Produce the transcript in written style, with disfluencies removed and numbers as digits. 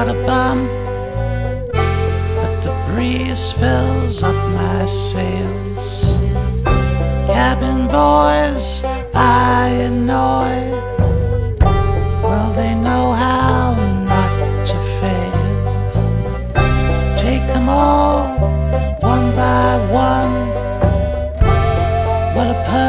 what a bum, but the breeze fills up my sails. Cabin boys I annoy, well they know how not to fail. Take them all one by one, what a